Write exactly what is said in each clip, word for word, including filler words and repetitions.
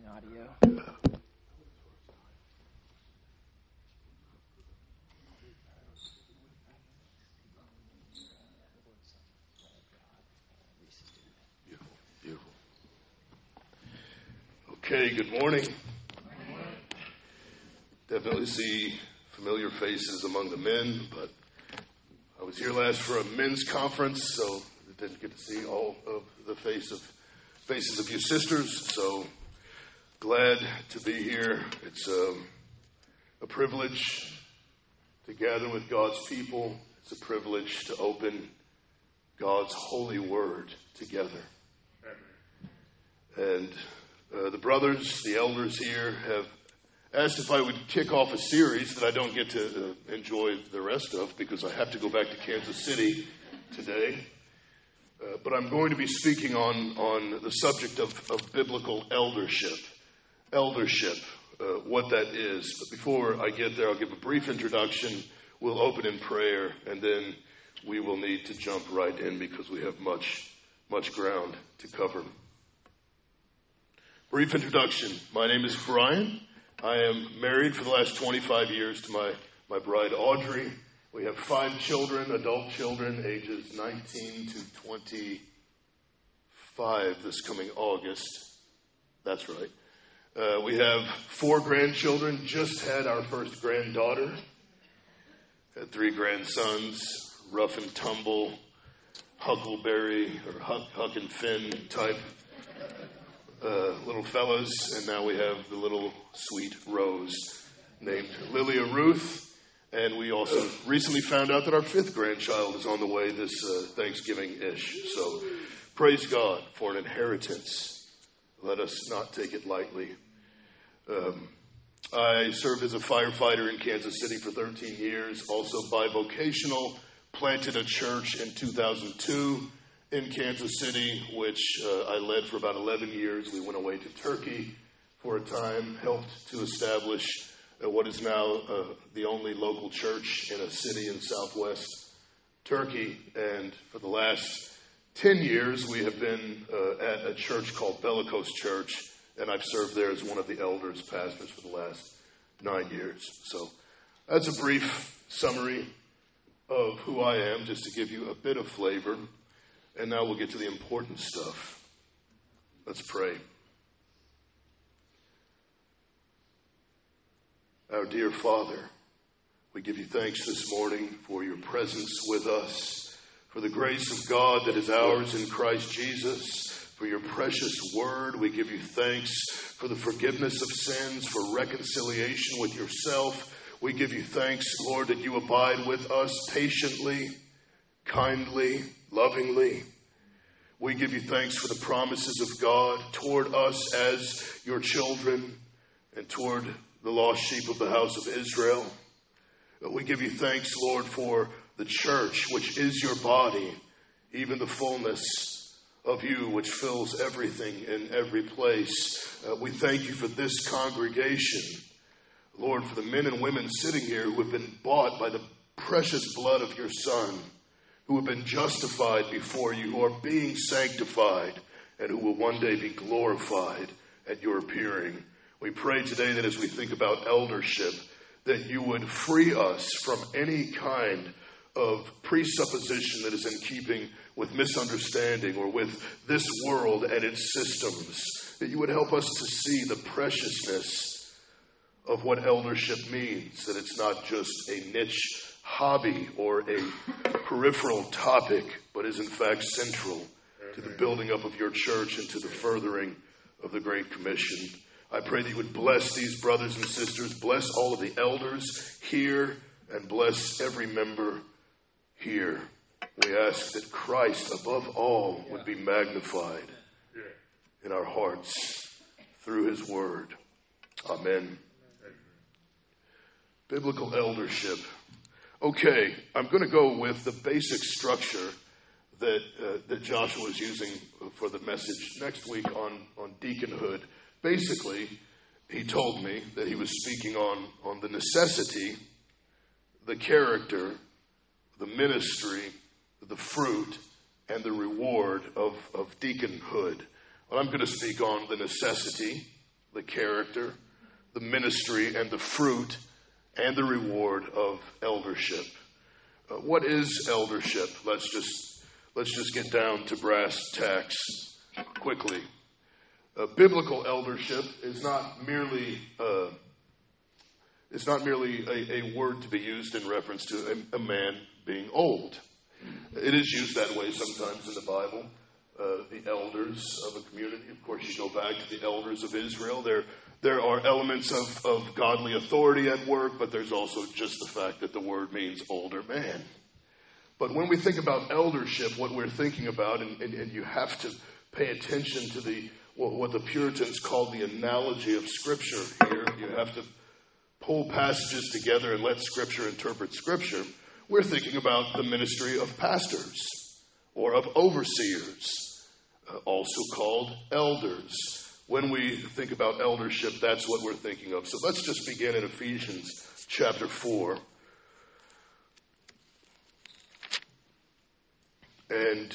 audio. Beautiful, beautiful. Okay, good morning. Definitely see familiar faces among the men, but I was here last for a men's conference, so I didn't get to see all of the face of faces of you sisters, so glad to be here. It's um, a privilege to gather with God's people. It's a privilege to open God's holy word together. And uh, the brothers, the elders here, have asked if I would kick off a series that I don't get to uh, enjoy the rest of because I have to go back to Kansas City today. Uh, but I'm going to be speaking on, on the subject of, of biblical eldership. Eldership, uh, what that is. But before I get there, I'll give a brief introduction. We'll open in prayer, and then we will need to jump right in because we have much, much ground to cover. Brief introduction. My name is Brian. I am married for the last twenty-five years to my, my bride, Audrey. We have five children, adult children, ages nineteen to twenty-five this coming August. That's right. Uh, we have four grandchildren, just had our first granddaughter. Had three grandsons, rough and tumble, Huckleberry or Huck, Huck and Finn type uh, little fellas. And now we have the little sweet Rose named Lilia Ruth. And we also recently found out that our fifth grandchild is on the way this uh, Thanksgiving-ish. So praise God for an inheritance. Let us not take it lightly. Um, I served as a firefighter in Kansas City for thirteen years, also bivocational, planted a church in two thousand two in Kansas City, which uh, I led for about eleven years. We went away to Turkey for a time, helped to establish Uh, what is now uh, the only local church in a city in southwest Turkey. And for the last ten years, we have been uh, at a church called Bellicose Church, and I've served there as one of the elders, pastors for the last nine years. So that's a brief summary of who I am, just to give you a bit of flavor. And now we'll get to the important stuff. Let's pray. Our dear Father, we give you thanks this morning for your presence with us, for the grace of God that is ours in Christ Jesus, for your precious word. We give you thanks for the forgiveness of sins, for reconciliation with yourself. We give you thanks, Lord, that you abide with us patiently, kindly, lovingly. We give you thanks for the promises of God toward us as your children and toward the lost sheep of the house of Israel. We give you thanks, Lord, for the church, which is your body, even the fullness of you, which fills everything in every place. Uh, we thank you for this congregation, Lord, for the men and women sitting here who have been bought by the precious blood of your Son, who have been justified before you, who are being sanctified, and who will one day be glorified at your appearing. We pray today that as we think about eldership, that you would free us from any kind of presupposition that is in keeping with misunderstanding or with this world and its systems. That you would help us to see the preciousness of what eldership means, that it's not just a niche hobby or a peripheral topic, but is in fact central to the building up of your church and to the furthering of the Great Commission. I pray that you would bless these brothers and sisters, bless all of the elders here, and bless every member here. We ask that Christ, above all, would be magnified in our hearts through his word. Amen. Biblical eldership. Okay, I'm going to go with the basic structure that uh, that Joshua is using for the message next week on, on deaconhood. Basically, he told me that he was speaking on, on the necessity, the character, the ministry, the fruit, and the reward of, of deaconhood. Well, I'm going to speak on the necessity, the character, the ministry, and the fruit and the reward of eldership. Uh, what is eldership? Let's just let's just get down to brass tacks quickly. Uh, biblical eldership is not merely uh, it's not merely a, a word to be used in reference to a, a man being old. It is used that way sometimes in the Bible. Uh, the elders of a community. Of course, you go back to the elders of Israel. There, there are elements of, of godly authority at work, but there's also just the fact that the word means older man. But when we think about eldership, what we're thinking about, and, and, and you have to pay attention to the what the Puritans called the analogy of Scripture here. You have to pull passages together and let Scripture interpret Scripture. We're thinking about the ministry of pastors or of overseers. Uh, also called elders. When we think about eldership, that's what we're thinking of. So let's just begin in Ephesians chapter four. And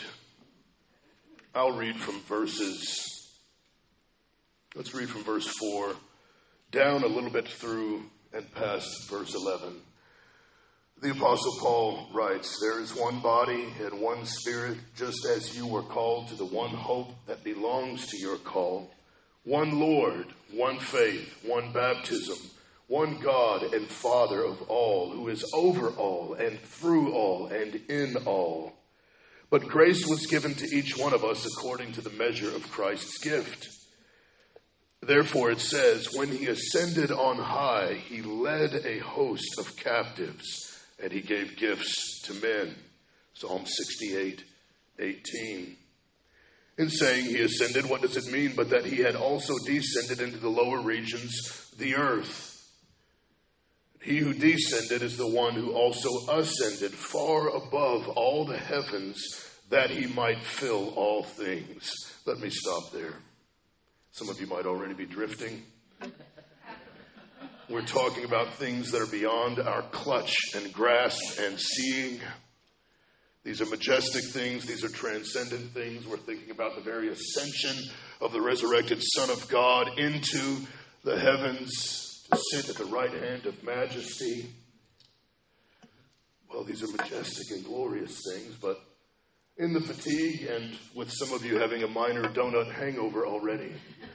I'll read from verses, let's read from verse four down a little bit through and past verse eleven. The Apostle Paul writes, "There is one body and one Spirit, just as you were called to the one hope that belongs to your call. One Lord, one faith, one baptism, one God and Father of all, who is over all and through all and in all. But grace was given to each one of us according to the measure of Christ's gift. Therefore it says, when he ascended on high, he led a host of captives, and he gave gifts to men." Psalm sixty-eight, eighteen. In saying he ascended, what does it mean but that he had also descended into the lower regions, the earth? He who descended is the one who also ascended far above all the heavens, that he might fill all things. Let me stop there. Some of you might already be drifting. We're talking about things that are beyond our clutch and grasp and seeing. These are majestic things. These are transcendent things. We're thinking about the very ascension of the resurrected Son of God into the heavens to sit at the right hand of majesty. Well, these are majestic and glorious things, but in the fatigue and with some of you having a minor donut hangover already,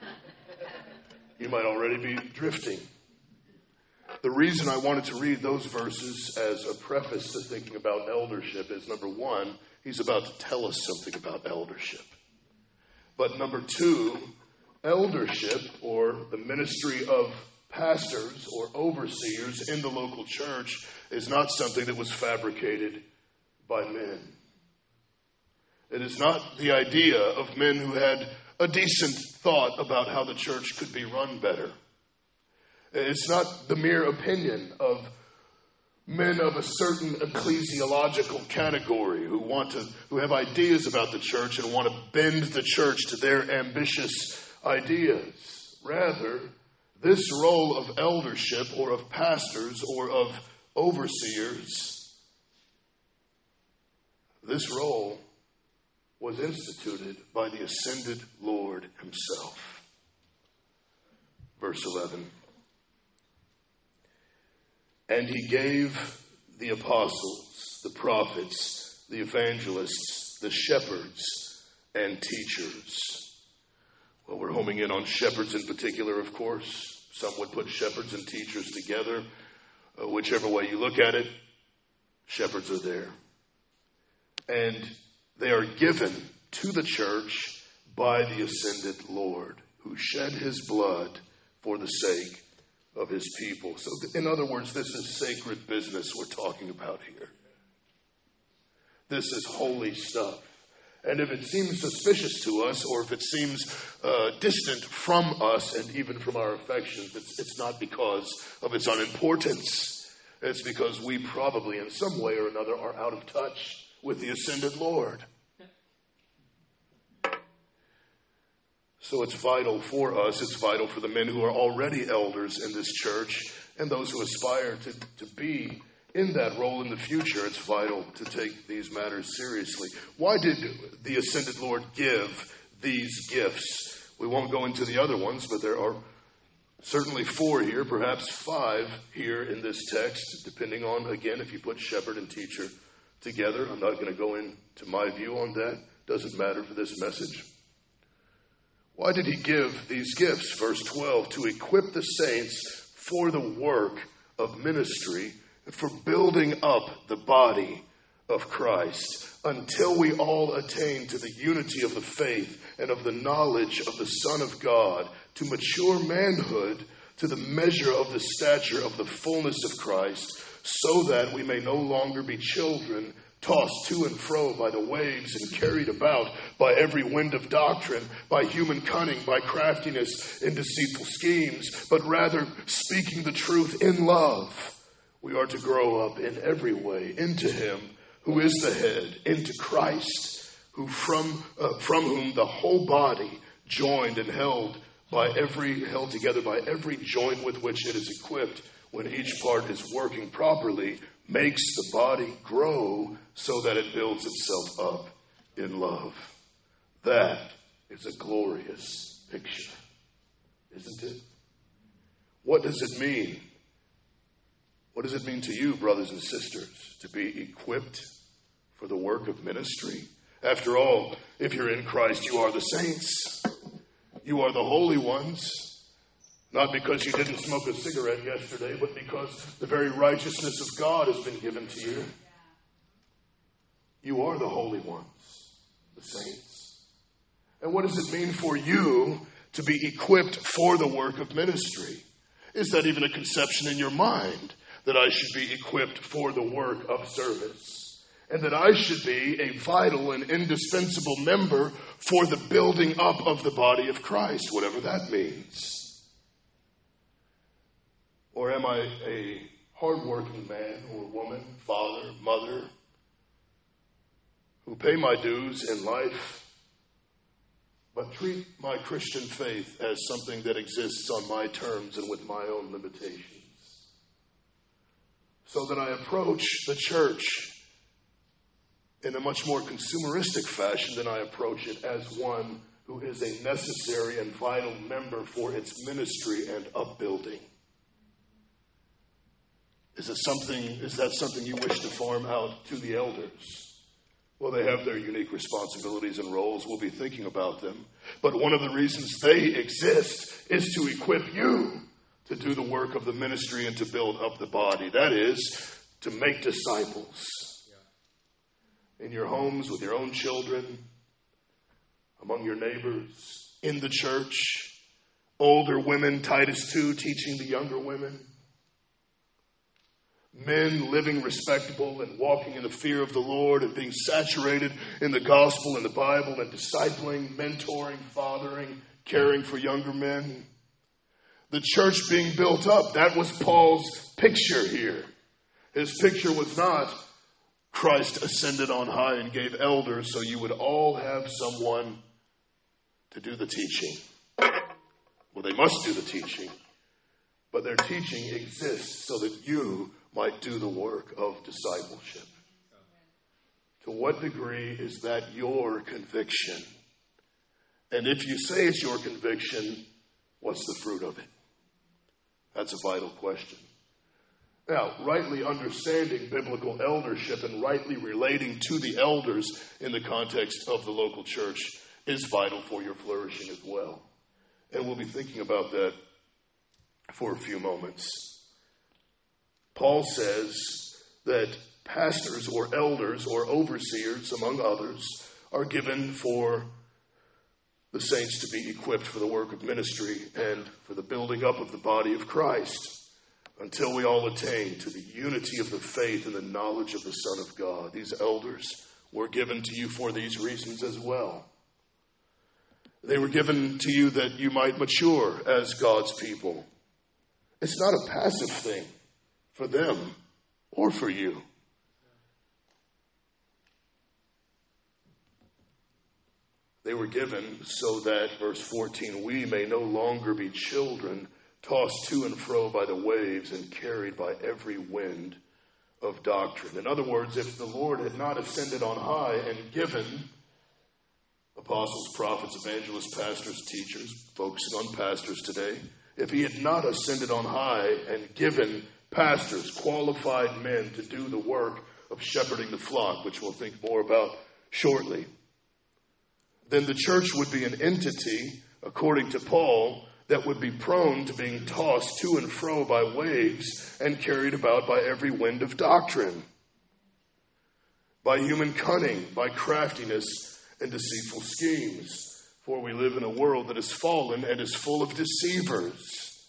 you might already be drifting. The reason I wanted to read those verses as a preface to thinking about eldership is, number one, he's about to tell us something about eldership. But number two, eldership, or the ministry of pastors or overseers in the local church, is not something that was fabricated by men. It is not the idea of men who had a decent thought about how the church could be run better. It's not the mere opinion of men of a certain ecclesiological category who want to, who have ideas about the church and want to bend the church to their ambitious ideas. Rather, this role of eldership or of pastors or of overseers, this role was instituted by the ascended Lord himself. Verse eleven. "And he gave the apostles, the prophets, the evangelists, the shepherds, and teachers." Well, we're homing in on shepherds in particular, of course. Some would put shepherds and teachers together. Uh, whichever way you look at it, shepherds are there. And they are given to the church by the ascended Lord, who shed his blood for the sake of his people. So in other words, this is sacred business we're talking about here. This is holy stuff. And if it seems suspicious to us, or if it seems uh, distant from us and even from our affections, it's, it's not because of its unimportance. It's because we probably in some way or another are out of touch with the ascended Lord. So it's vital for us, it's vital for the men who are already elders in this church and those who aspire to, to be in that role in the future. It's vital to take these matters seriously. Why did the ascended Lord give these gifts? We won't go into the other ones, but there are Certainly four here, perhaps five here in this text, depending on, again, if you put shepherd and teacher together. I'm not going to go into my view on that. Doesn't matter for this message. Why did he give these gifts? Verse twelve, to equip the saints for the work of ministry, and for building up the body of Christ, until we all attain to the unity of the faith and of the knowledge of the Son of God, to mature manhood, to the measure of the stature of the fullness of Christ, so that we may no longer be children, tossed to and fro by the waves and carried about by every wind of doctrine, by human cunning, by craftiness in deceitful schemes, but rather speaking the truth in love. We are to grow up in every way into him who is the head, into Christ, who from uh, from whom the whole body, joined and held by every held together by every joint with which it is equipped, when each part is working properly, makes the body grow so that it builds itself up in love. That is a glorious picture, isn't it? What does it mean? What does it mean to you, brothers and sisters, to be equipped for the work of ministry? After all, if you're in Christ, you are the saints. You are the holy ones. Not because you didn't smoke a cigarette yesterday, but because the very righteousness of God has been given to you. You are the holy ones, the saints. And what does it mean for you to be equipped for the work of ministry? Is that even a conception in your mind, that I should be equipped for the work of service, and that I should be a vital and indispensable member for the building up of the body of Christ, whatever that means? Or am I a hardworking man or woman, father, mother, who pay my dues in life, but treat my Christian faith as something that exists on my terms and with my own limitations? So that I approach the church in a much more consumeristic fashion than I approach it as one who is a necessary and vital member for its ministry and upbuilding. Is it something, is that something you wish to farm out to the elders? Well, they have their unique responsibilities and roles. We'll be thinking about them. But one of the reasons they exist is to equip you to do the work of the ministry and to build up the body. That is, to make disciples. Yeah. In your homes, with your own children, among your neighbors, in the church, older women, Titus two, teaching the younger women. Men living respectable and walking in the fear of the Lord and being saturated in the gospel and the Bible and discipling, mentoring, fathering, caring for younger men. The church being built up. That was Paul's picture here. His picture was not Christ ascended on high and gave elders so you would all have someone to do the teaching. Well, they must do the teaching, but their teaching exists so that you might do the work of discipleship. To what degree is that your conviction? And if you say it's your conviction, what's the fruit of it? That's a vital question. Now, rightly understanding biblical eldership and rightly relating to the elders in the context of the local church is vital for your flourishing as well. And we'll be thinking about that for a few moments. Paul says that pastors or elders or overseers, among others, are given for the saints to be equipped for the work of ministry and for the building up of the body of Christ until we all attain to the unity of the faith and the knowledge of the Son of God. These elders were given to you for these reasons as well. They were given to you that you might mature as God's people. It's not a passive thing for them or for you. They were given so that, verse fourteen, we may no longer be children tossed to and fro by the waves and carried by every wind of doctrine. In other words, if the Lord had not ascended on high and given apostles, prophets, evangelists, pastors, teachers, focusing on pastors today, if he had not ascended on high and given pastors, qualified men to do the work of shepherding the flock, which we'll think more about shortly, then the church would be an entity, according to Paul, that would be prone to being tossed to and fro by waves and carried about by every wind of doctrine, by human cunning, by craftiness and deceitful schemes. For we live in a world that is fallen and is full of deceivers.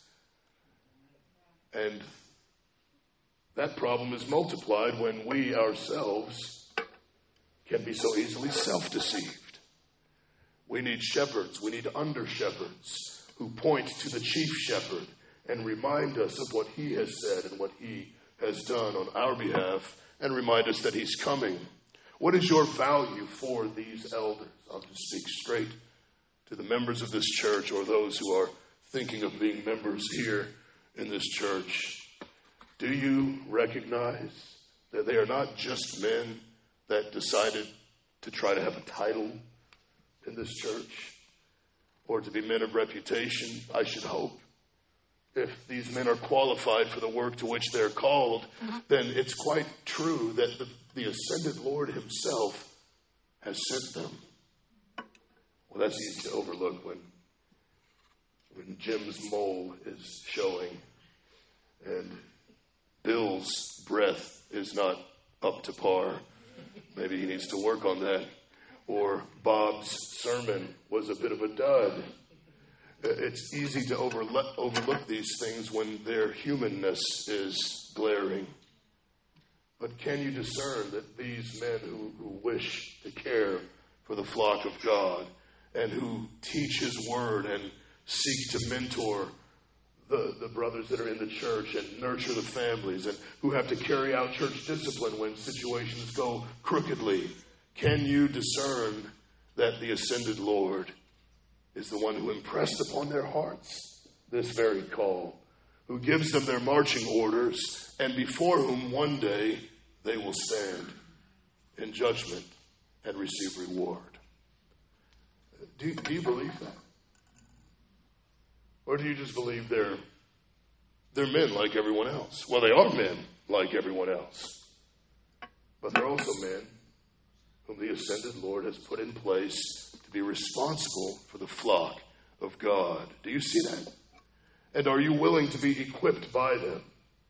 And that problem is multiplied when we ourselves can be so easily self-deceived. We need shepherds, we need under-shepherds who point to the chief shepherd and remind us of what he has said and what he has done on our behalf, and remind us that he's coming. What is your value for these elders? I'll just speak straight to the members of this church, or those who are thinking of being members here in this church. Do you recognize that they are not just men that decided to try to have a title in this church, or to be men of reputation? I should hope. If these men are qualified for the work to which they're called, then it's quite true that the, the ascended Lord himself has sent them. Well, that's easy to overlook when, when Jim's mole is showing and Bill's breath is not up to par. Maybe he needs to work on that. Or Bob's sermon was a bit of a dud. It's easy to overlook, overlook these things when their humanness is glaring. But can you discern that these men who, who wish to care for the flock of God and who teach his word and seek to mentor the, the brothers that are in the church and nurture the families, and who have to carry out church discipline when situations go crookedly, can you discern that the ascended Lord is the one who impressed upon their hearts this very call, who gives them their marching orders, and before whom one day they will stand in judgment and receive reward? Do, do you believe that? Or do you just believe they're, they're men like everyone else? Well, they are men like everyone else. But they're also men whom the ascended Lord has put in place to be responsible for the flock of God. Do you see that? And are you willing to be equipped by them?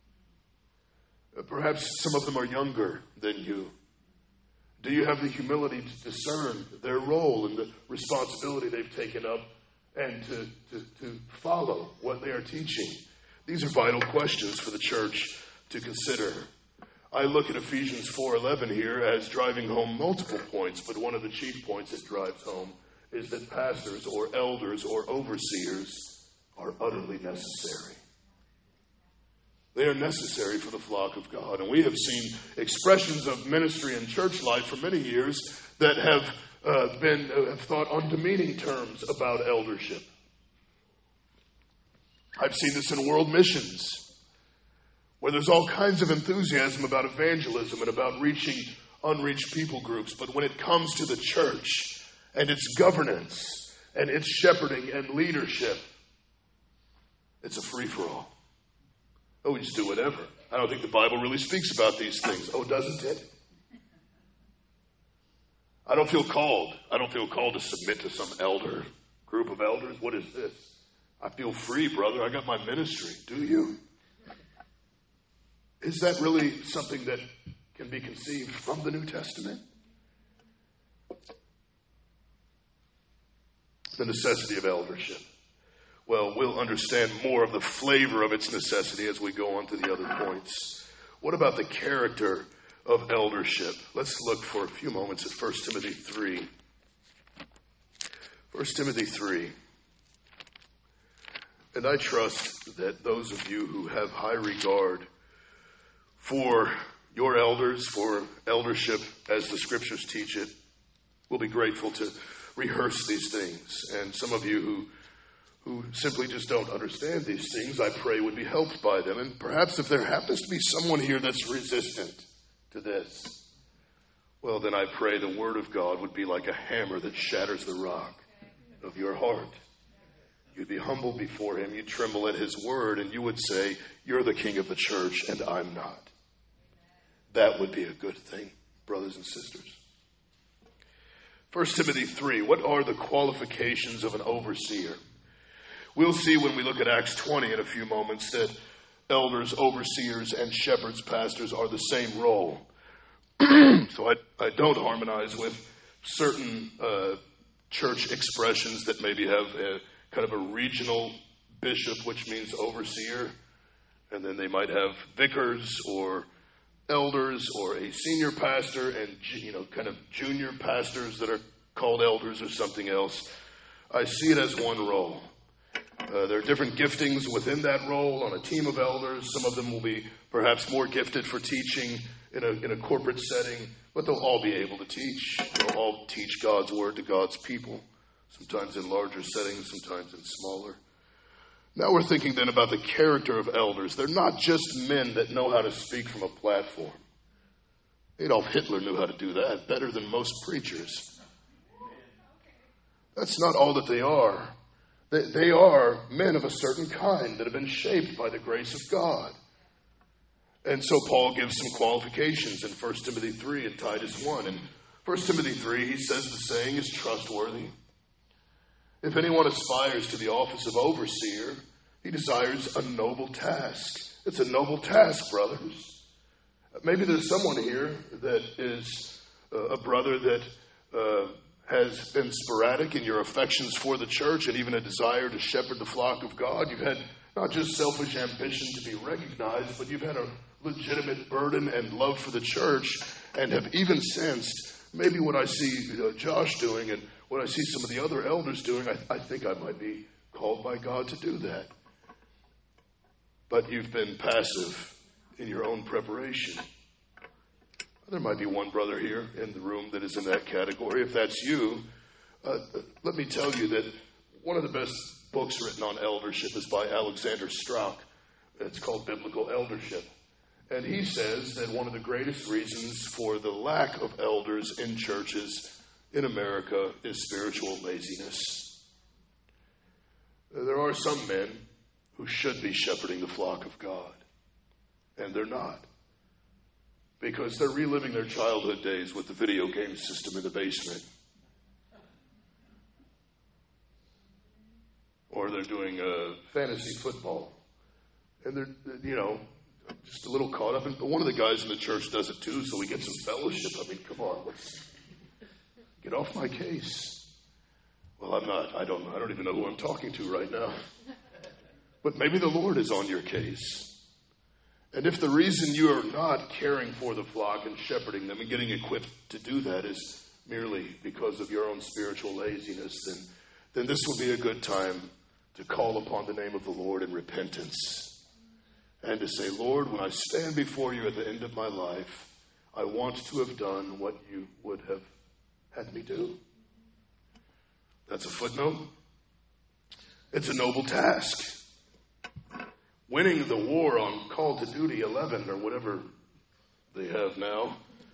Perhaps some of them are younger than you. Do you have the humility to discern their role and the responsibility they've taken up, and to, to, to follow what they are teaching? These are vital questions for the church to consider. I look at Ephesians four eleven here as driving home multiple points, but one of the chief points it drives home is that pastors or elders or overseers are utterly necessary. They are necessary for the flock of God. And we have seen expressions of ministry and church life for many years that have uh, been uh, have thought on demeaning terms about eldership. I've seen this in world missions, where there's all kinds of enthusiasm about evangelism and about reaching unreached people groups. But when it comes to the church and its governance and its shepherding and leadership, it's a free-for-all. Oh, we just do whatever. I don't think the Bible really speaks about these things. Oh, doesn't it? I don't feel called. I don't feel called to submit to some elder, group of elders. What is this? I feel free, brother. I got my ministry. Do you? Is that really something that can be conceived from the New Testament? The necessity of eldership. Well, we'll understand more of the flavor of its necessity as we go on to the other points. What about the character of eldership? Let's look for a few moments at First Timothy three. First Timothy three. And I trust that those of you who have high regard for your elders, for eldership as the Scriptures teach it, will be grateful to rehearse these things. And some of you who who simply just don't understand these things, I pray would be helped by them. And perhaps if there happens to be someone here that's resistant to this, well, then I pray the Word of God would be like a hammer that shatters the rock of your heart. You'd be humble before him. You'd tremble at his word, and you would say, you're the king of the church, and I'm not. That would be a good thing, brothers and sisters. First Timothy three, what are the qualifications of an overseer? We'll see when we look at Acts twenty in a few moments that elders, overseers, and shepherds, pastors are the same role. So I, I don't harmonize with certain uh, church expressions that maybe have a kind of a regional bishop, which means overseer, and then they might have vicars or elders or a senior pastor and, you know, kind of junior pastors that are called elders or something else. I see it as one role. Uh, there are different giftings within that role on a team of elders. Some of them will be perhaps more gifted for teaching in a, in a corporate setting, but they'll all be able to teach. They'll all teach God's word to God's people, sometimes in larger settings, sometimes in smaller. Now we're thinking then about the character of elders. They're not just men that know how to speak from a platform. Adolf Hitler knew how to do that better than most preachers. That's not all that they are. They, they are men of a certain kind that have been shaped by the grace of God. And so Paul gives some qualifications in First Timothy three and Titus one. In First Timothy three, he says the saying is trustworthy. If anyone aspires to the office of overseer, he desires a noble task. It's a noble task, brothers. Maybe there's someone here that is a brother that uh, has been sporadic in your affections for the church and even a desire to shepherd the flock of God. You've had not just selfish ambition to be recognized, but you've had a legitimate burden and love for the church and have even sensed maybe what I see uh, Josh doing and what I see some of the other elders doing, I, I think I might be called by God to do that. But you've been passive in your own preparation. There might be one brother here in the room that is in that category. If that's you, uh, let me tell you that one of the best books written on eldership is by Alexander Strauch. It's called Biblical Eldership. And he says that one of the greatest reasons for the lack of elders in churches in America is spiritual laziness. There are some men who should be shepherding the flock of God, and they're not, because they're reliving their childhood days with the video game system in the basement. Or they're doing uh, fantasy football, and they're, you know, just a little caught up. And one of the guys in the church does it too, so we get some fellowship. I mean, come on, let's get off my case. Well, I'm not. I don't. I don't even know who I'm talking to right now. But maybe the Lord is on your case. And if the reason you are not caring for the flock and shepherding them and getting equipped to do that is merely because of your own spiritual laziness, then, then this will be a good time to call upon the name of the Lord in repentance. And to say, Lord, when I stand before you at the end of my life, I want to have done what you would have had me do. That's a footnote. It's a noble task. Winning the war on Call to Duty eleven or whatever they have now.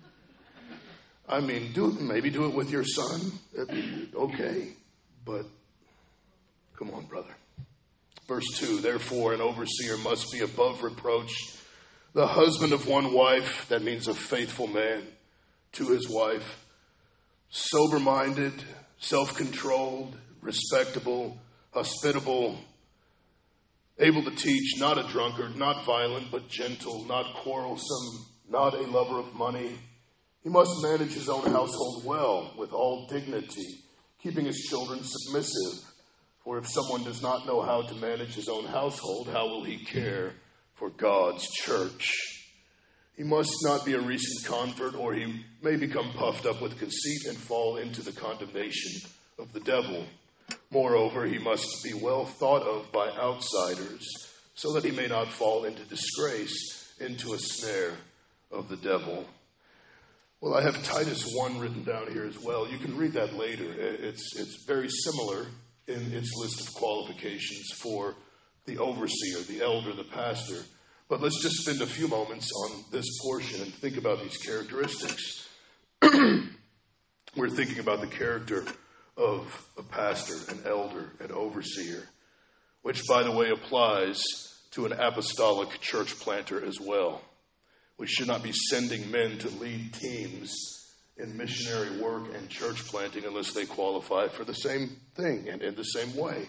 I mean, do it, maybe do it with your son. Okay. But come on, brother. Verse two, therefore an overseer must be above reproach, the husband of one wife, that means a faithful man to his wife, sober-minded, self-controlled, respectable, hospitable, able to teach, not a drunkard, not violent, but gentle, not quarrelsome, not a lover of money. He must manage his own household well, with all dignity, keeping his children submissive. For if someone does not know how to manage his own household, how will he care for God's church? He must not be a recent convert, or he may become puffed up with conceit and fall into the condemnation of the devil. Moreover, he must be well thought of by outsiders, so that he may not fall into disgrace, into a snare of the devil. Well, I have Titus one written down here as well. You can read that later. It's, it's very similar in its list of qualifications for the overseer, the elder, the pastor. But let's just spend a few moments on this portion and think about these characteristics. We're thinking about the character of a pastor, an elder, an overseer. which, by the way, applies to an apostolic church planter as well. We should not be sending men to lead teams in missionary work and church planting unless they qualify for the same thing and in the same way.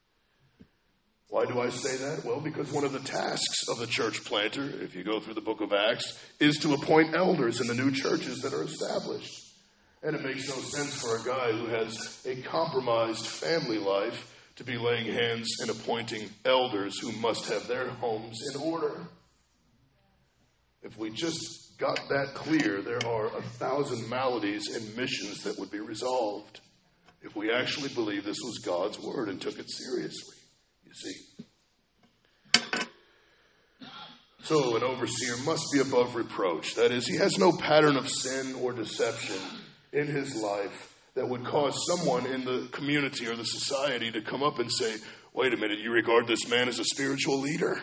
Why do I say that? Well, because one of the tasks of the church planter, if you go through the book of Acts, is to appoint elders in the new churches that are established. And it makes no sense for a guy who has a compromised family life to be laying hands and appointing elders who must have their homes in order. If we just got that clear, there are a thousand maladies in missions that would be resolved if we actually believed this was God's word and took it seriously, you see. So an overseer must be above reproach. That is, he has no pattern of sin or deception in his life that would cause someone in the community or the society to come up and say, wait a minute, you regard this man as a spiritual leader?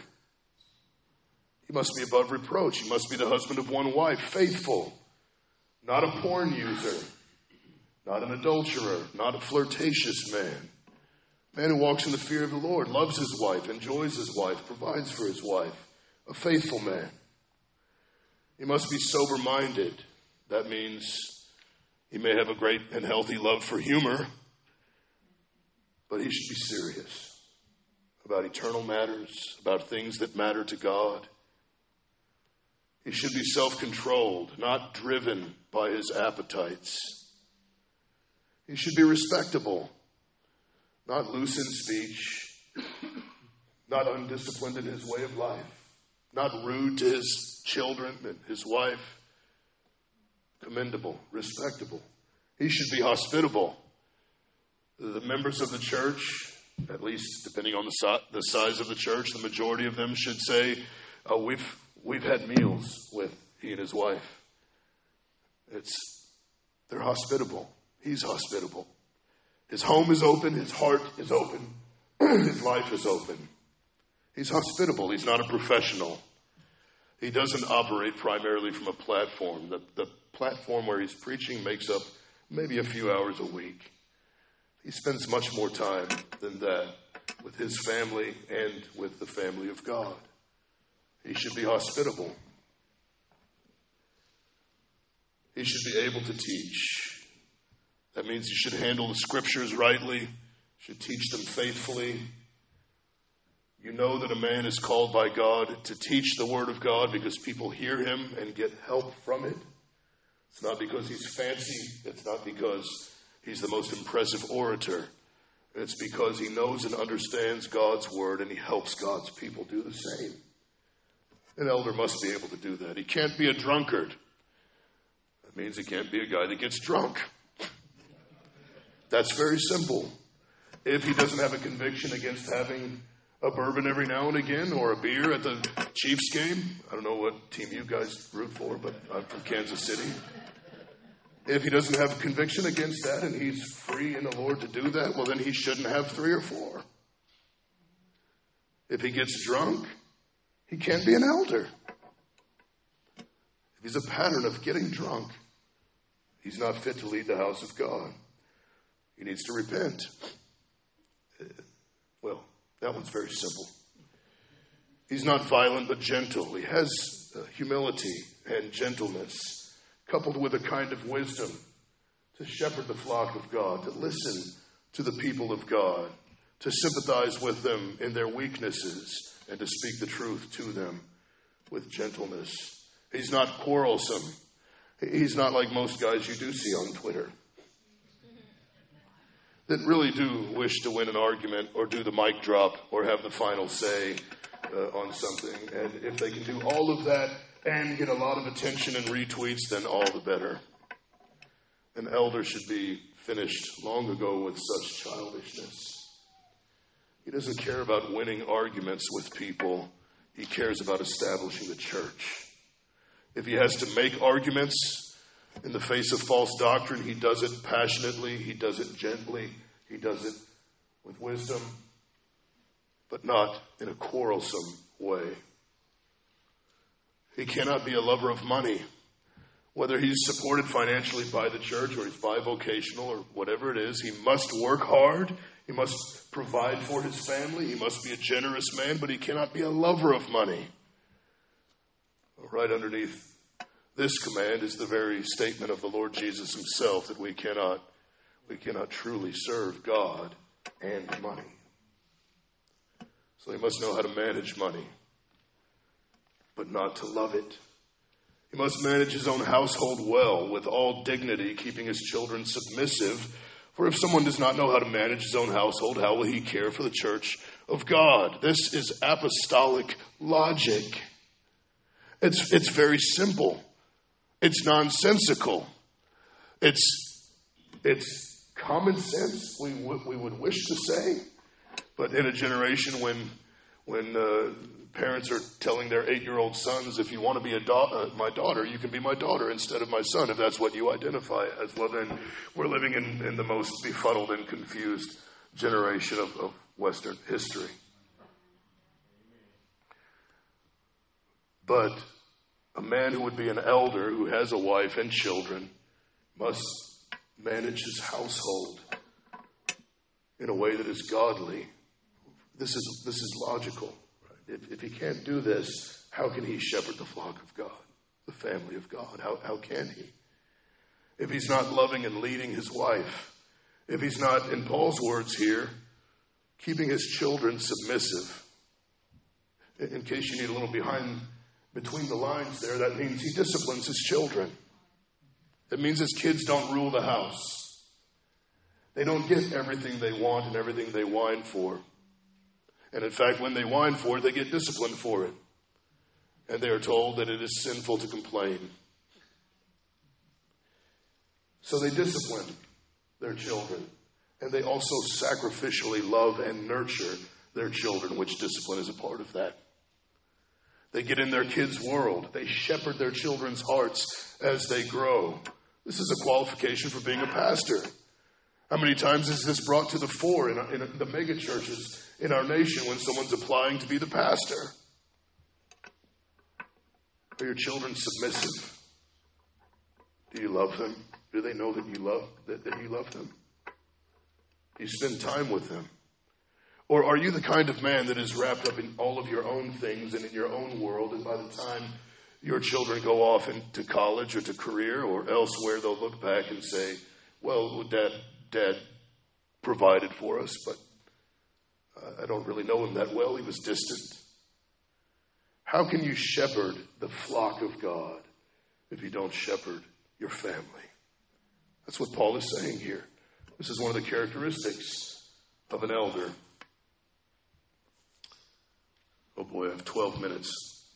He must be above reproach. He must be the husband of one wife, faithful, not a porn user, not an adulterer, not a flirtatious man. Man who walks in the fear of the Lord, loves his wife, enjoys his wife, provides for his wife, a faithful man. He must be sober-minded. That means he may have a great and healthy love for humor, but he should be serious about eternal matters, about things that matter to God. He should be self-controlled, not driven by his appetites. He should be respectable, not loose in speech, not undisciplined in his way of life, not rude to his children and his wife. Commendable, respectable. He should be hospitable. The members of the church, at least depending on the, si- the size of the church, the majority of them should say, oh, we've we've had meals with he and his wife. It's they're hospitable. He's hospitable. His home is open. His heart is open. His life is open. He's hospitable. He's not a professional. He doesn't operate primarily from a platform. The, the platform where he's preaching makes up maybe a few hours a week. He spends much more time than that with his family and with the family of God. He should be hospitable. He should be able to teach. That means he should handle the scriptures rightly, should teach them faithfully. You know that a man is called by God to teach the word of God because people hear him and get help from it. It's not because he's fancy. It's not because he's the most impressive orator. It's because he knows and understands God's word and he helps God's people do the same. An elder must be able to do that. He can't be a drunkard. That means he can't be a guy that gets drunk. That's very simple. If he doesn't have a conviction against having a bourbon every now and again or a beer at the Chiefs game, I don't know what team you guys root for, but I'm from Kansas City. If he doesn't have a conviction against that and he's free in the Lord to do that, well, then he shouldn't have three or four. If he gets drunk, he can't be an elder. If he's a pattern of getting drunk, he's not fit to lead the house of God. He needs to repent. Well, that one's very simple. He's not violent but gentle. He has uh, humility and gentleness, coupled with a kind of wisdom to shepherd the flock of God, to listen to the people of God, to sympathize with them in their weaknesses, and to speak the truth to them with gentleness. He's not quarrelsome. He's not like most guys you do see on Twitter that really do wish to win an argument or do the mic drop or have the final say uh, on something. And if they can do all of that and get a lot of attention and retweets, then all the better. An elder should be finished long ago with such childishness. He doesn't care about winning arguments with people. He cares about establishing the church. If he has to make arguments in the face of false doctrine, he does it passionately. He does it gently. He does it with wisdom, but not in a quarrelsome way. He cannot be a lover of money. Whether he's supported financially by the church or he's bivocational or whatever it is, he must work hard. He must provide for his family. He must be a generous man, but he cannot be a lover of money. Right underneath this command is the very statement of the Lord Jesus himself that we cannot, we cannot truly serve God and money. So he must know how to manage money, but not to love it. He must manage his own household well, with all dignity, keeping his children submissive. For if someone does not know how to manage his own household, how will he care for the church of God? This is apostolic logic. It's, it's very simple. It's nonsensical. It's, it's common sense, we, we would wish to say. But in a generation when, when uh, parents are telling their eight-year-old sons, if you want to be a da- uh, my daughter, you can be my daughter instead of my son, if that's what you identify as. Well, then we're living in, in the most befuddled and confused generation of, of Western history. But a man who would be an elder, who has a wife and children, must manage his household in a way that is godly. This is, this is logical. If, if he can't do this, how can he shepherd the flock of God, the family of God? How, how can he? If he's not loving and leading his wife, if he's not, in Paul's words here, keeping his children submissive. In, in case you need a little behind, between the lines there, that means he disciplines his children. It means his kids don't rule the house. They don't get everything they want and everything they whine for. And in fact, when they whine for it, they get disciplined for it. And they are told that it is sinful to complain. So they discipline their children. And they also sacrificially love and nurture their children, which discipline is a part of that. They get in their kids' world. They shepherd their children's hearts as they grow. This is a qualification for being a pastor. How many times is this brought to the fore in, in the mega churches in our nation when someone's applying to be the pastor? Are your children submissive? Do you love them? Do they know that you love that, that you love them? Do you spend time with them? Or are you the kind of man that is wrapped up in all of your own things and in your own world, and by the time your children go off into college or to career or elsewhere, they'll look back and say, well, dad, dad provided for us, but uh, I don't really know him that well. He was distant. How can you shepherd the flock of God if you don't shepherd your family? That's what Paul is saying here. This is one of the characteristics of an elder. Oh boy, I have twelve minutes.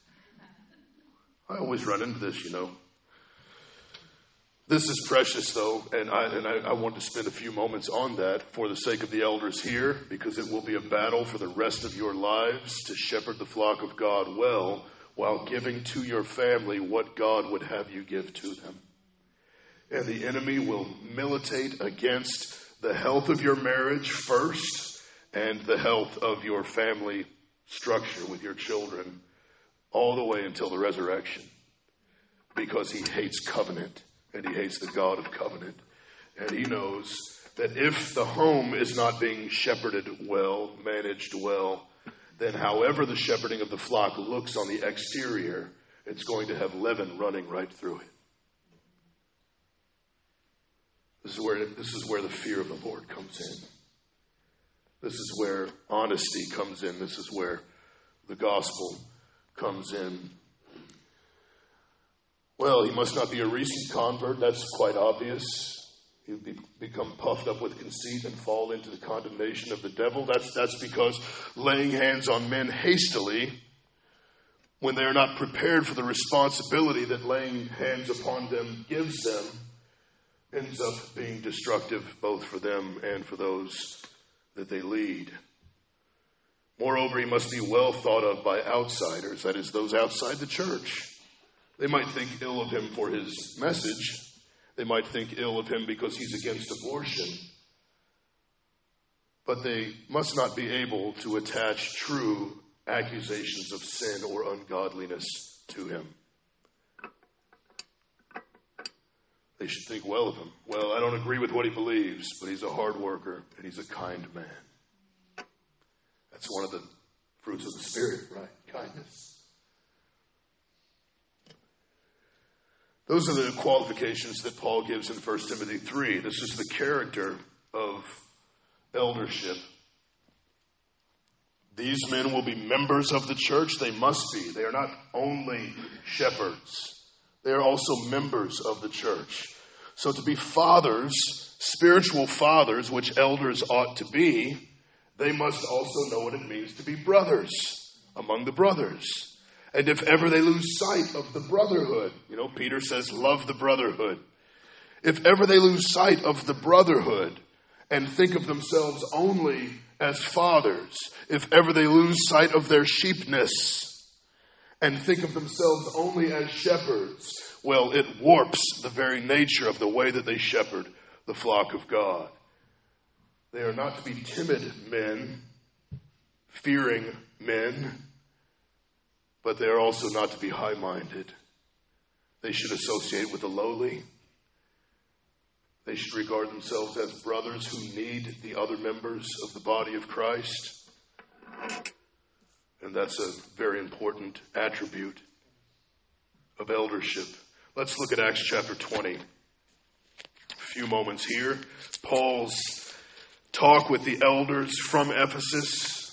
I always run into this, you know. This is precious, though, and I and I, I want to spend a few moments on that for the sake of the elders here, because it will be a battle for the rest of your lives to shepherd the flock of God well while giving to your family what God would have you give to them. And the enemy will militate against the health of your marriage first and the health of your family structure with your children all the way until the resurrection, because he hates covenant and he hates the God of covenant. And he knows that if the home is not being shepherded well, managed well, then however the shepherding of the flock looks on the exterior, it's going to have leaven running right through it. This is where, this is where the fear of the Lord comes in. This is where honesty comes in. This is where the gospel comes in. Well, he must not be a recent convert. That's quite obvious. He'll be, become puffed up with conceit and fall into the condemnation of the devil. That's, that's because laying hands on men hastily, when they are not prepared for the responsibility that laying hands upon them gives them, ends up being destructive both for them and for those that they lead. Moreover, he must be well thought of by outsiders, that is, those outside the church. They might think ill of him for his message. They might think ill of him because he's against abortion. But they must not be able to attach true accusations of sin or ungodliness to him. they should think well of him. Well, I don't agree with what he believes, but he's a hard worker and he's a kind man. That's one of the fruits of the Spirit, right? Kindness. Those are the qualifications that Paul gives in First Timothy three. This is the character of eldership. These men will be members of the church. They must be. They are not only shepherds. They are also members of the church. So to be fathers, spiritual fathers, which elders ought to be, they must also know what it means to be brothers among the brothers. And if ever they lose sight of the brotherhood, you know, Peter says, love the brotherhood. If ever they lose sight of the brotherhood and think of themselves only as fathers, if ever they lose sight of their sheepness and think of themselves only as shepherds, well, it warps the very nature of the way that they shepherd the flock of God. They are not to be timid men, fearing men, but they are also not to be high-minded. They should associate with the lowly. They should regard themselves as brothers who need the other members of the body of Christ. And that's a very important attribute of eldership. Let's look at Acts chapter twenty. A few moments here. Paul's talk with the elders from Ephesus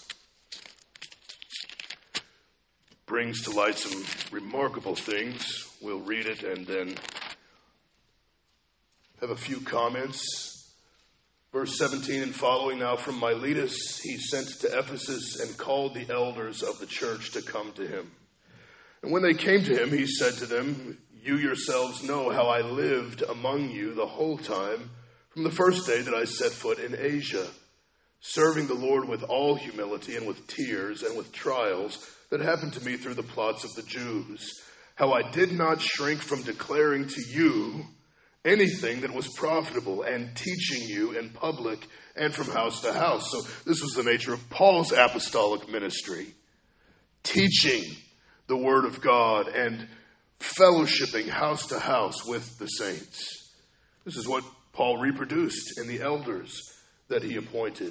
brings to light some remarkable things. We'll read it and then have a few comments. Verse seventeen and following, now from Miletus he sent to Ephesus and called the elders of the church to come to him. And when they came to him, he said to them, you yourselves know how I lived among you the whole time from the first day that I set foot in Asia, serving the Lord with all humility and with tears and with trials that happened to me through the plots of the Jews, how I did not shrink from declaring to you anything that was profitable and teaching you in public and from house to house. So this was the nature of Paul's apostolic ministry, teaching the word of God and fellowshipping house to house with the saints. This is what Paul reproduced in the elders that he appointed,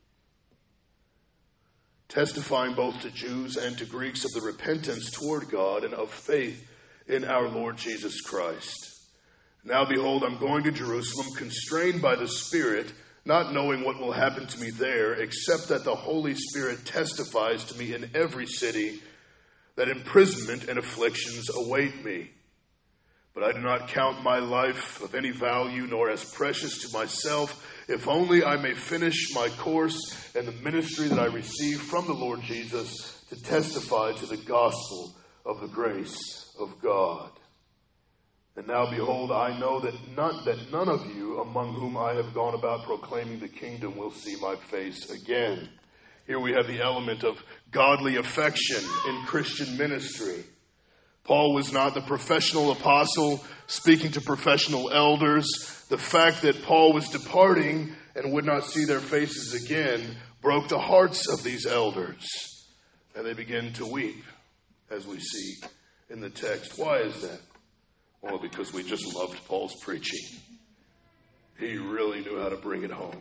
testifying both to Jews and to Greeks of the repentance toward God and of faith in our Lord Jesus Christ. Now behold, I'm going to Jerusalem, constrained by the Spirit, not knowing what will happen to me there, except that the Holy Spirit testifies to me in every city that imprisonment and afflictions await me. But I do not count my life of any value, nor as precious to myself, if only I may finish my course and the ministry that I received from the Lord Jesus to testify to the gospel of the grace of God. And now, behold, I know that none, that none of you among whom I have gone about proclaiming the kingdom will see my face again. Here we have the element of godly affection in Christian ministry. Paul was not the professional apostle speaking to professional elders. The fact that Paul was departing and would not see their faces again broke the hearts of these elders. And they began to weep, as we see in the text. Why is that? Well, because we just loved Paul's preaching. He really knew how to bring it home.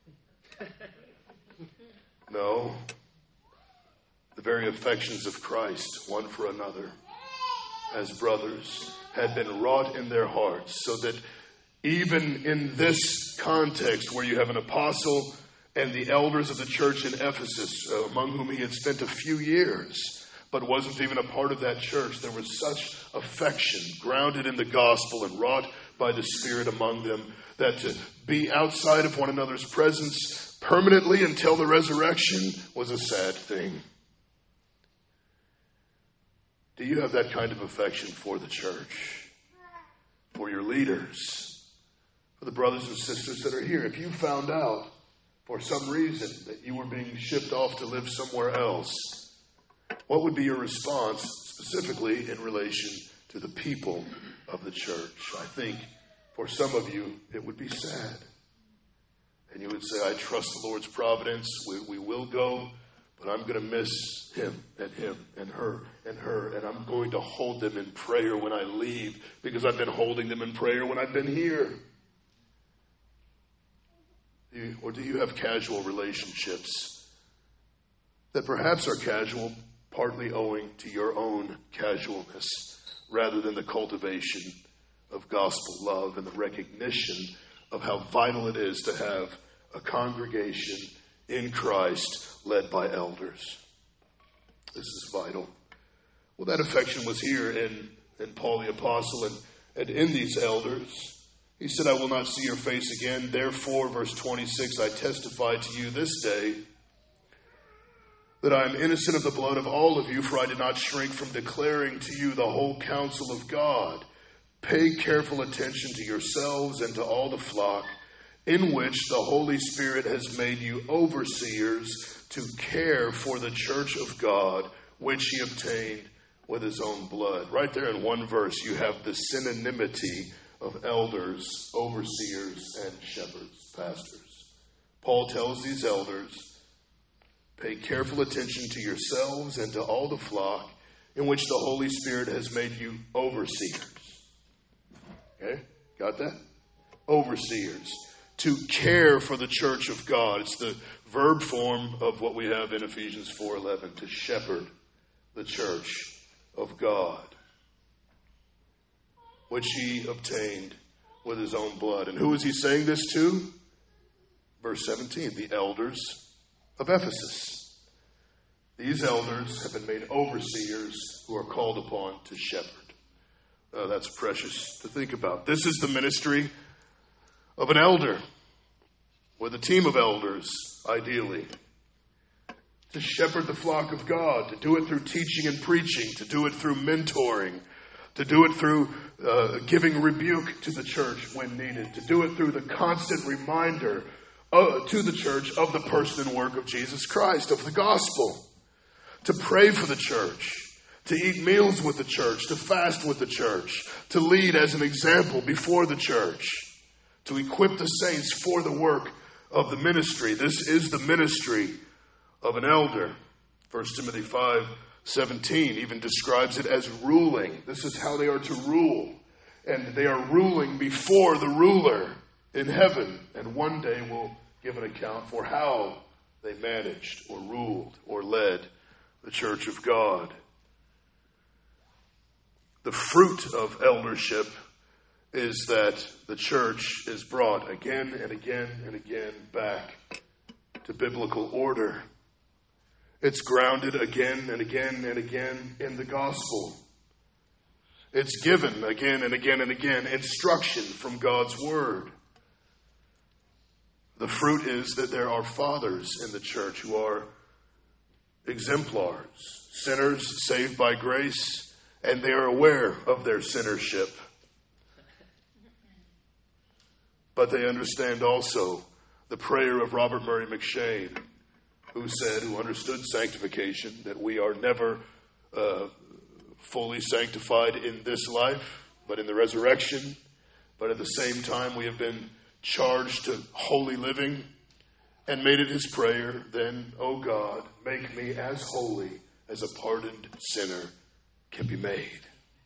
No. The very affections of Christ, one for another, as brothers, had been wrought in their hearts, so that even in this context where you have an apostle and the elders of the church in Ephesus, uh, among whom he had spent a few years, but wasn't even a part of that church, there was such affection grounded in the gospel and wrought by the Spirit among them that to be outside of one another's presence permanently until the resurrection was a sad thing. Do you have that kind of affection for the church, for your leaders, for the brothers and sisters that are here? If you found out for some reason that you were being shipped off to live somewhere else, what would be your response specifically in relation to the people of the church? I think for some of you it would be sad. And you would say, I trust the Lord's providence. We, we will go, But I'm going to miss him and him and her and her, and I'm going to hold them in prayer when I leave because I've been holding them in prayer when I've been here. Do you, or do you have casual relationships that perhaps are casual partly owing to your own casualness rather than the cultivation of gospel love and the recognition of how vital it is to have a congregation in Christ led by elders? This is vital. Well, that affection was here in, in Paul the Apostle and, and in these elders. He said, I will not see your face again. Therefore, verse twenty-six, I testify to you this day that I am innocent of the blood of all of you, for I did not shrink from declaring to you the whole counsel of God. Pay careful attention to yourselves and to all the flock, in which the Holy Spirit has made you overseers to care for the church of God, which he obtained with his own blood. Right there in one verse, you have the synonymity of elders, overseers, and shepherds, pastors. Paul tells these elders, pay careful attention to yourselves and to all the flock, in which the Holy Spirit has made you overseers. Okay, got that? Overseers. To care for the church of God. It's the verb form of what we have in Ephesians four eleven, to shepherd the church of God, which he obtained with his own blood. And who is he saying this to? Verse seventeen, the elders of Ephesus. These elders have been made overseers who are called upon to shepherd. Uh, that's precious to think about. This is the ministry of an elder, with a team of elders, ideally, to shepherd the flock of God, to do it through teaching and preaching, to do it through mentoring, to do it through uh, giving rebuke to the church when needed, to do it through the constant reminder uh, to the church of the person and work of Jesus Christ, of the gospel, to pray for the church, to eat meals with the church, to fast with the church, to lead as an example before the church, to equip the saints for the work of the ministry. This is the ministry of an elder. First Timothy five seventeen even describes it as ruling. This is how they are to rule. And they are ruling before the ruler in heaven. And one day will give an account for how they managed or ruled or led the church of God. The fruit of eldership is that the church is brought again and again and again back to biblical order. It's grounded again and again and again in the gospel. It's given again and again and again instruction from God's word. The fruit is that there are fathers in the church who are exemplars, sinners saved by grace, and they are aware of their sinnership. But they understand also the prayer of Robert Murray McCheyne, who said, who understood sanctification, that we are never uh, fully sanctified in this life, but in the resurrection. But at the same time, we have been charged to holy living, and made it his prayer, then, O God, make me as holy as a pardoned sinner can be made.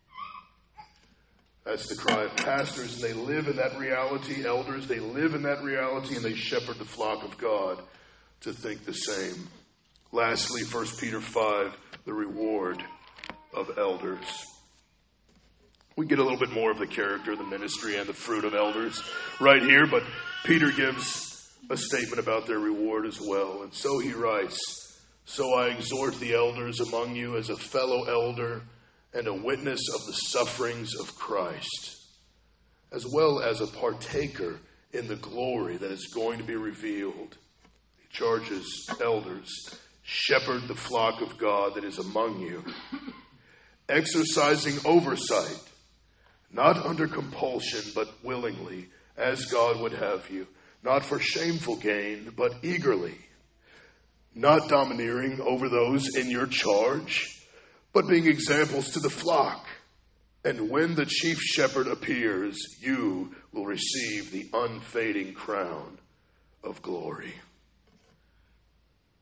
That's the cry of pastors, and they live in that reality. Elders, they live in that reality, and they shepherd the flock of God to think the same. Lastly, First Peter five, the reward of elders. We get a little bit more of the character, the ministry, and the fruit of elders right here, but Peter gives a statement about their reward as well. And so he writes, so I exhort the elders among you as a fellow elder and a witness of the sufferings of Christ, as well as a partaker in the glory that is going to be revealed. He charges elders, shepherd the flock of God that is among you, exercising oversight, not under compulsion, but willingly, as God would have you, not for shameful gain, but eagerly, not domineering over those in your charge, but being examples to the flock. And when the chief shepherd appears, you will receive the unfading crown of glory.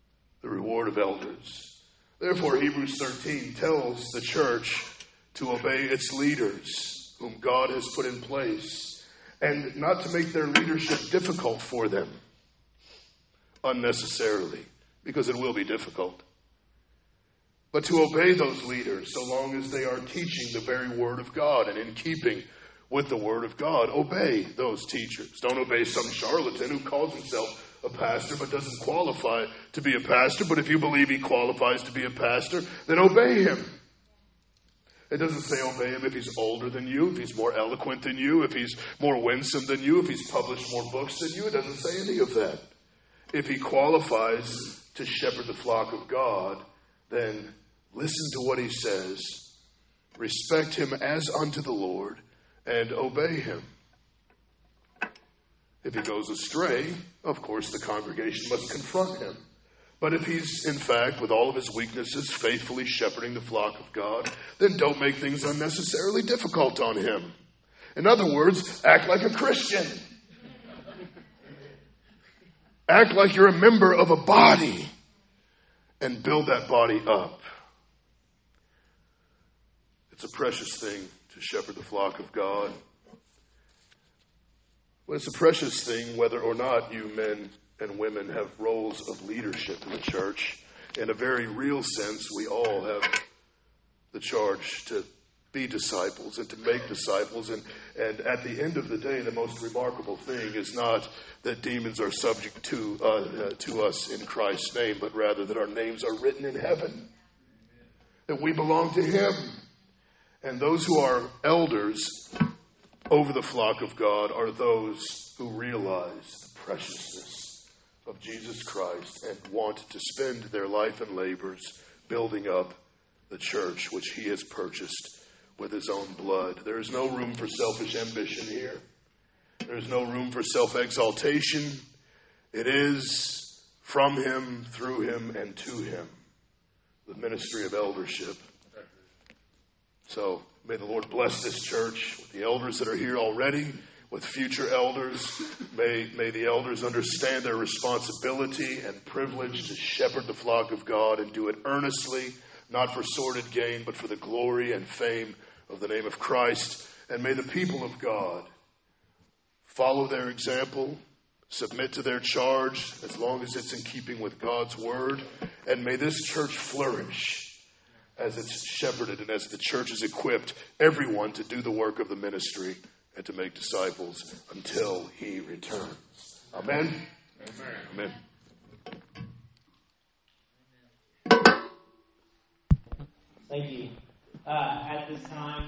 the reward of elders. Therefore, Hebrews thirteen tells the church to obey its leaders, whom God has put in place, and not to make their leadership difficult for them unnecessarily, because it will be difficult. But to obey those leaders so long as they are teaching the very word of God and in keeping with the word of God. Obey those teachers. Don't obey some charlatan who calls himself a pastor but doesn't qualify to be a pastor. But if you believe he qualifies to be a pastor, then obey him. It doesn't say obey him if he's older than you, if he's more eloquent than you, if he's more winsome than you, if he's published more books than you. It doesn't say any of that. If he qualifies to shepherd the flock of God, then listen to what he says, respect him as unto the Lord, and obey him. If he goes astray, of course, the congregation must confront him. But if he's, in fact, with all of his weaknesses, faithfully shepherding the flock of God, then don't make things unnecessarily difficult on him. In other words, act like a Christian. Act like you're a member of a body and build that body up. It's a precious thing to shepherd the flock of God. But it's a precious thing whether or not you men and women have roles of leadership in the church. In a very real sense, we all have the charge to be disciples and to make disciples. And, and at the end of the day, the most remarkable thing is not that demons are subject to, uh, uh, to us in Christ's name, but rather that our names are written in heaven, that we belong to him. And those who are elders over the flock of God are those who realize the preciousness of Jesus Christ and want to spend their life and labors building up the church which he has purchased with his own blood. There is no room for selfish ambition here. There is no room for self-exaltation. It is from him, through him, and to him, the ministry of eldership. So may the Lord bless this church with the elders that are here already, with future elders. May, may the elders understand their responsibility and privilege to shepherd the flock of God and do it earnestly, not for sordid gain, but for the glory and fame of the name of Christ. And may the people of God follow their example, submit to their charge as long as it's in keeping with God's word. And may this church flourish as it's shepherded and as the church is equipped, everyone to do the work of the ministry and to make disciples until he returns. Amen? Amen. Thank you. Uh, at this time,